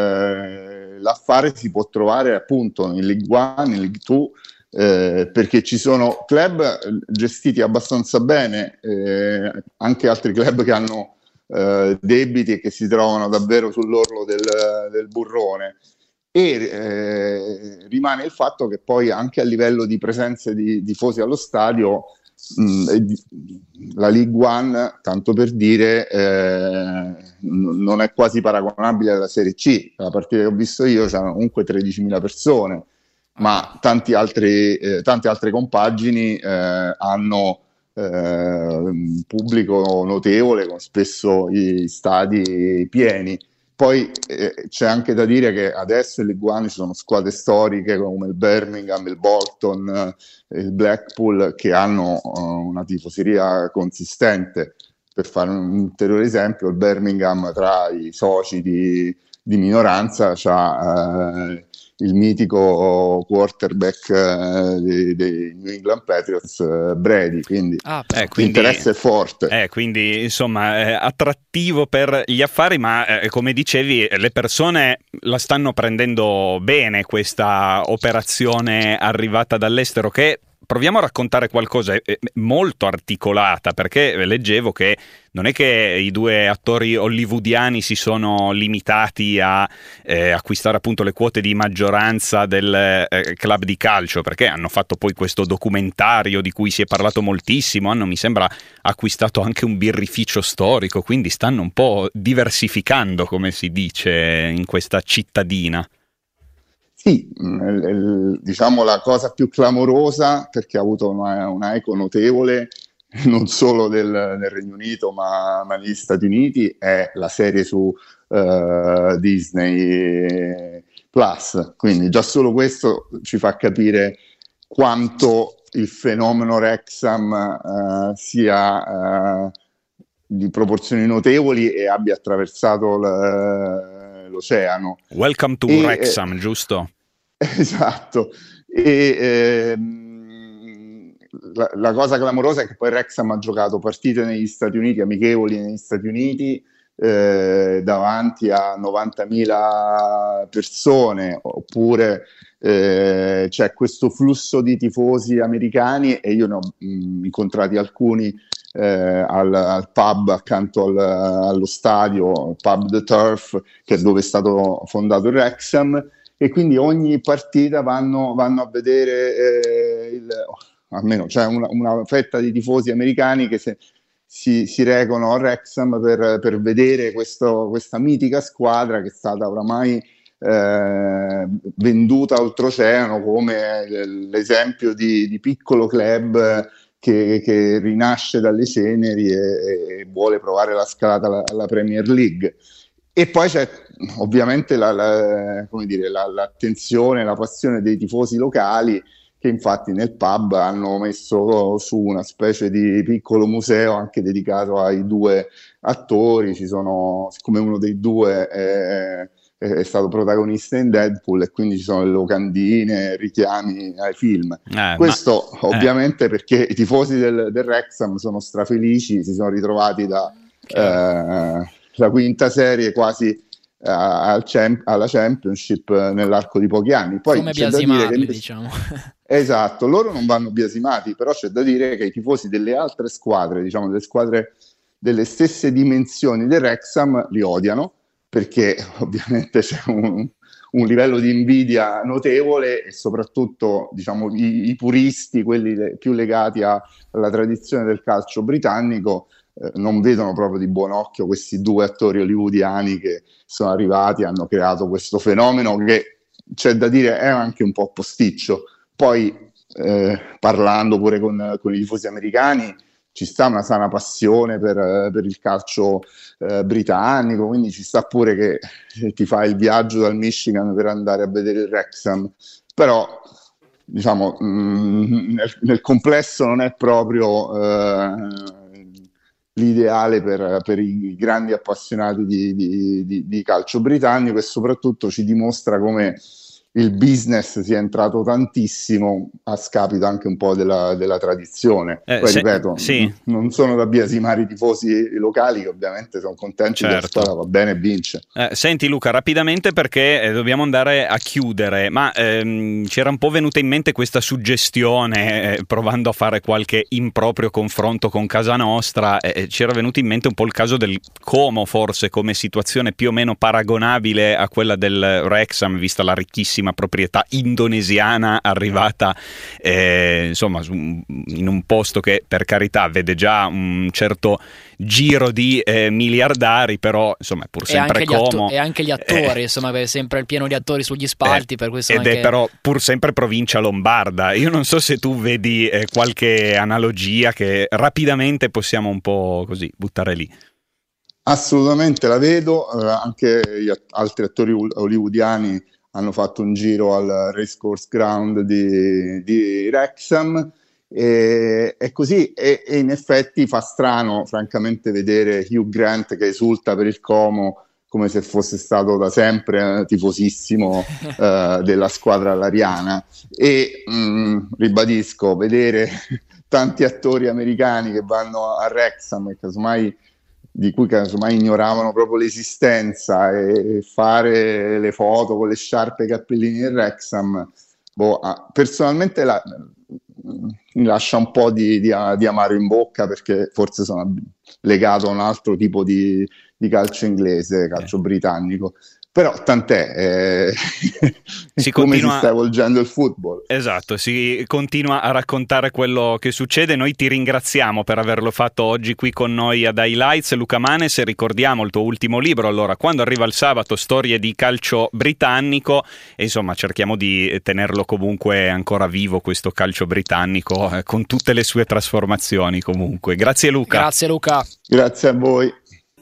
eh, l'affare si può trovare appunto in League One, in League Two, Eh, perché ci sono club gestiti abbastanza bene, eh, anche altri club che hanno eh, debiti e che si trovano davvero sull'orlo del, del burrone, e eh, rimane il fatto che poi anche a livello di presenze di tifosi allo stadio mh, la League One, tanto per dire, eh, n- non è quasi paragonabile alla Serie C. La partita che ho visto io c'erano comunque tredicimila persone, ma tanti altri, eh, tante altre compagini eh, hanno eh, un pubblico notevole, con spesso i stadi pieni. Poi eh, c'è anche da dire che adesso in League One ci sono squadre storiche come il Birmingham, il Bolton, eh, il Blackpool, che hanno uh, una tifoseria consistente. Per fare un ulteriore esempio, il Birmingham tra i soci di, di minoranza c'ha eh, il mitico quarterback eh, dei, dei New England Patriots, eh, Brady, quindi, ah, eh, quindi l'interesse è forte. Eh, quindi insomma è attrattivo per gli affari, ma eh, come dicevi le persone la stanno prendendo bene questa operazione arrivata dall'estero, che proviamo a raccontare qualcosa, è molto articolata, perché leggevo che non è che i due attori hollywoodiani si sono limitati a eh, acquistare appunto le quote di maggioranza del eh, club di calcio, perché hanno fatto poi questo documentario di cui si è parlato moltissimo, hanno, mi sembra, acquistato anche un birrificio storico, quindi stanno un po' diversificando, come si dice, in questa cittadina. Sì, diciamo la cosa più clamorosa, perché ha avuto una, una eco notevole non solo del, del Regno Unito ma, ma negli Stati Uniti, è la serie su uh, Disney Plus, quindi già solo questo ci fa capire quanto il fenomeno Wrexham uh, sia uh, di proporzioni notevoli e abbia attraversato l- l'oceano. Welcome to e, Wrexham, eh, giusto? Esatto. E ehm, la, la cosa clamorosa è che poi Wrexham ha giocato partite negli Stati Uniti, amichevoli negli Stati Uniti, eh, davanti a novantamila persone, oppure eh, c'è questo flusso di tifosi americani, e io ne ho mh, incontrati alcuni eh, al, al pub accanto al, allo stadio, pub The Turf, che è dove è stato fondato il Wrexham, e quindi ogni partita vanno, vanno a vedere eh, il, almeno c'è una, una fetta di tifosi americani che se, si, si recano a Wrexham per, per vedere questo, questa mitica squadra che è stata oramai eh, venduta oltreoceano come l'esempio di, di piccolo club che, che rinasce dalle ceneri e, e vuole provare la scalata alla, alla Premier League. E poi c'è ovviamente la, la, come dire, la, l'attenzione, la passione dei tifosi locali, che infatti nel pub hanno messo su una specie di piccolo museo anche dedicato ai due attori. Ci sono, siccome uno dei due è è stato protagonista in Deadpool e quindi ci sono le locandine, richiami ai film. Eh, Questo ma, ovviamente eh. perché i tifosi del, del Wrexham sono strafelici, si sono ritrovati da eh, la quinta serie quasi eh, al champ- alla Championship nell'arco di pochi anni. Poi come c'è da dire che diciamo. Esatto, loro non vanno biasimati, però c'è da dire che i tifosi delle altre squadre, diciamo delle squadre delle stesse dimensioni del Wrexham, li odiano, perché ovviamente c'è un, un livello di invidia notevole e soprattutto diciamo, i, i puristi, quelli le, più legati a, alla tradizione del calcio britannico, eh, non vedono proprio di buon occhio questi due attori hollywoodiani che sono arrivati e hanno creato questo fenomeno che, c'è da dire, è anche un po' posticcio. Poi eh, parlando pure con, con i tifosi americani, ci sta una sana passione per, per il calcio eh, britannico, quindi ci sta pure che ti fai il viaggio dal Michigan per andare a vedere il Wrexham, però diciamo mh, nel, nel complesso non è proprio eh, l'ideale per, per i grandi appassionati di, di, di, di calcio britannico, e soprattutto ci dimostra come il business sia entrato tantissimo a scapito anche un po' della, della tradizione. Eh, Poi se, ripeto, sì. n- non sono da biasimare i tifosi locali che ovviamente sono contenti certo. che la squadra va bene e vince. Eh, senti Luca, rapidamente perché eh, dobbiamo andare a chiudere, ma ehm, c'era un po' venuta in mente questa suggestione, eh, provando a fare qualche improprio confronto con casa nostra, eh, c'era venuto in mente un po' il caso del Como, forse come situazione più o meno paragonabile a quella del Wrexham, vista la ricchissima proprietà indonesiana arrivata eh, insomma in un posto che per carità vede già un certo giro di eh, miliardari, però insomma è pur sempre e anche Como atto- e anche gli attori, eh, insomma è sempre il pieno di attori sugli spalti, eh, per questo ed anche... è però pur sempre provincia lombarda. Io non so se tu vedi eh, qualche analogia che rapidamente possiamo un po' così buttare lì. Assolutamente la vedo, eh, anche gli att- altri attori hollywoodiani hanno fatto un giro al Racecourse Ground di, di Wrexham e, e così e, e in effetti fa strano francamente vedere Hugh Grant che esulta per il Como come se fosse stato da sempre eh, tifosissimo eh, della squadra lariana, e mh, ribadisco, vedere tanti attori americani che vanno a Wrexham e casomai di cui casomai ignoravano proprio l'esistenza, e fare le foto con le sciarpe e i cappellini del Wrexham, boh, personalmente la, mi lascia un po' di, di, di amaro in bocca, perché forse sono legato a un altro tipo di, di calcio inglese, calcio eh. britannico. Però tant'è, eh, si come continua... si sta evolgendo il football. Esatto, si continua a raccontare quello che succede. Noi ti ringraziamo per averlo fatto oggi qui con noi ad Highlights. Luca Manes, ricordiamo il tuo ultimo libro, allora, Quando arriva il sabato, storie di calcio britannico, e insomma cerchiamo di tenerlo comunque ancora vivo questo calcio britannico, eh, con tutte le sue trasformazioni comunque. Grazie Luca. Grazie Luca. Grazie a voi.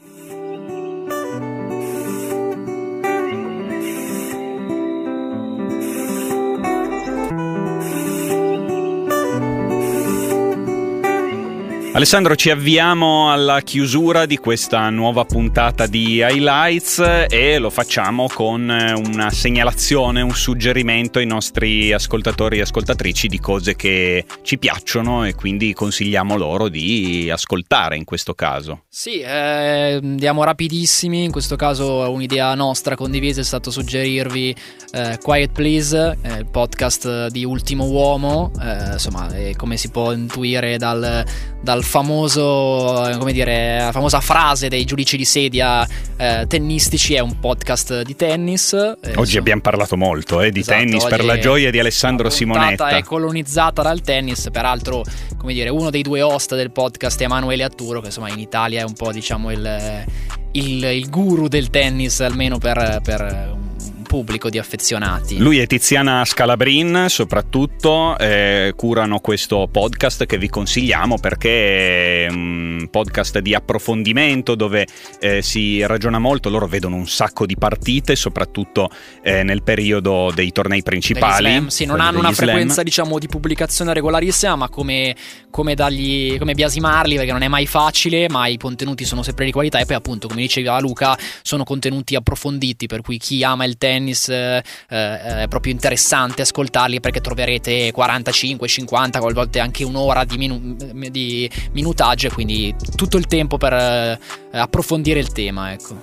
Alessandro, ci avviamo alla chiusura di questa nuova puntata di Highlights e lo facciamo con una segnalazione, un suggerimento ai nostri ascoltatori e ascoltatrici di cose che ci piacciono e quindi consigliamo loro di ascoltare in questo caso. Sì, eh, andiamo rapidissimi, in questo caso un'idea nostra condivisa è stato suggerirvi eh, Quiet Please, eh, il podcast di Ultimo Uomo, eh, insomma eh, come si può intuire dal, dal famoso, come dire, la famosa frase dei giudici di sedia eh, tennistici, è un podcast di tennis. Eh, oggi insomma, abbiamo parlato molto eh, di esatto, tennis per la gioia di Alessandro la Simonetta. È colonizzata dal tennis, peraltro, come dire, uno dei due host del podcast è Emanuele Atturo, che insomma in Italia è un po', diciamo, il, il, il guru del tennis, almeno per, per un pubblico di affezionati. Lui e Tiziana Scalabrin soprattutto eh, curano questo podcast che vi consigliamo, perché è un podcast di approfondimento dove eh, si ragiona molto. Loro vedono un sacco di partite, soprattutto eh, nel periodo dei tornei principali. Slam, sì, non hanno una slam. frequenza, diciamo, di pubblicazione regolarissima, ma come, come dargli, come biasimarli, perché non è mai facile, ma i contenuti sono sempre di qualità. E poi, appunto, come diceva Luca, sono contenuti approfonditi, per cui chi ama il tennis eh, è proprio interessante ascoltarli, perché troverete quarantacinque, cinquanta, a volte anche un'ora di, minu- di minutaggio, quindi tutto il tempo per eh, approfondire il tema, ecco.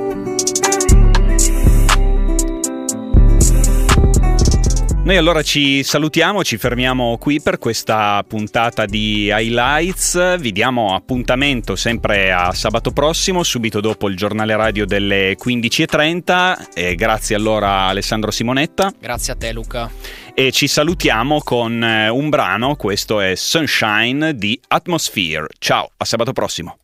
Noi allora ci salutiamo, ci fermiamo qui per questa puntata di Highlights. Vi diamo appuntamento sempre a sabato prossimo, subito dopo il giornale radio delle quindici e trenta. E grazie allora a Alessandro Simonetta. Grazie a te, Luca. E ci salutiamo con un brano, questo è Sunshine di Atmosphere. Ciao, a sabato prossimo.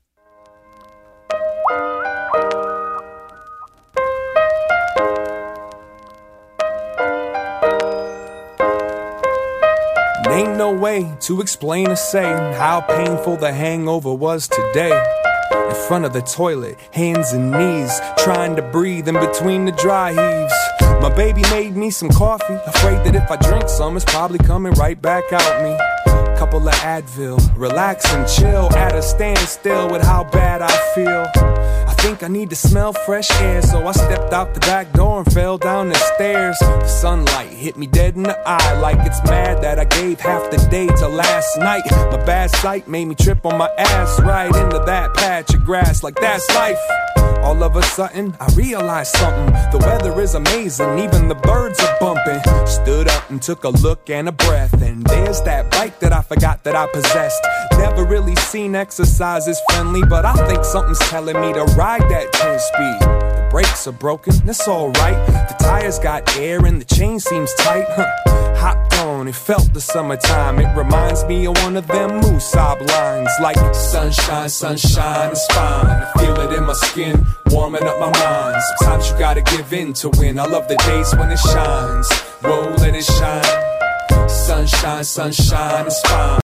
Ain't no way to explain or say how painful the hangover was today. In front of the toilet, hands and knees, trying to breathe in between the dry heaves. My baby made me some coffee, afraid that if I drink some, it's probably coming right back out me. Couple of Advil, relax and chill, at a standstill with how bad I feel. I think I need to smell fresh air, so I stepped out the back door and fell down the stairs. The sunlight hit me dead in the eye, like it's mad that I gave half the day to last night. My bad sight made me trip on my ass right into that patch of grass, like that's life. All of a sudden, I realized something. The weather is amazing, even the birds are bumping. Stood up and took a look and a breath, and there's that bike that I forgot that I possessed. Never really seen exercise as friendly, but I think something's telling me to ride that ten speed. The brakes are broken, that's alright. The tires got air and the chain seems tight. Huh. Hopped on, it felt the summertime. It reminds me of one of them Moosab lines, like sunshine, sunshine, it's fine. I feel it in my skin, warming up my mind. Sometimes you gotta give in to win. I love the days when it shines. Whoa, let it shine. Sunshine, sunshine, it's fine.